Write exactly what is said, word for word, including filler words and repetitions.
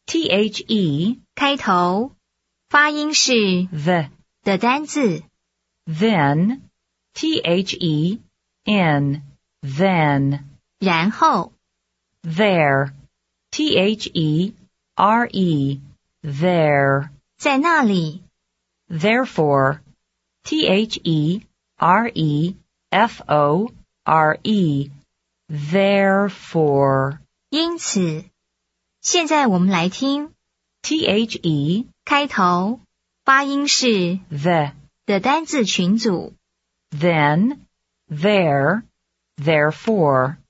the 开头，发音是 the 的单字。 then the n then 然后 there the re there 在那里 therefore the refore therefore 因此。现在我们来听 the 开头，发音是 the 的单字群组。 then there therefore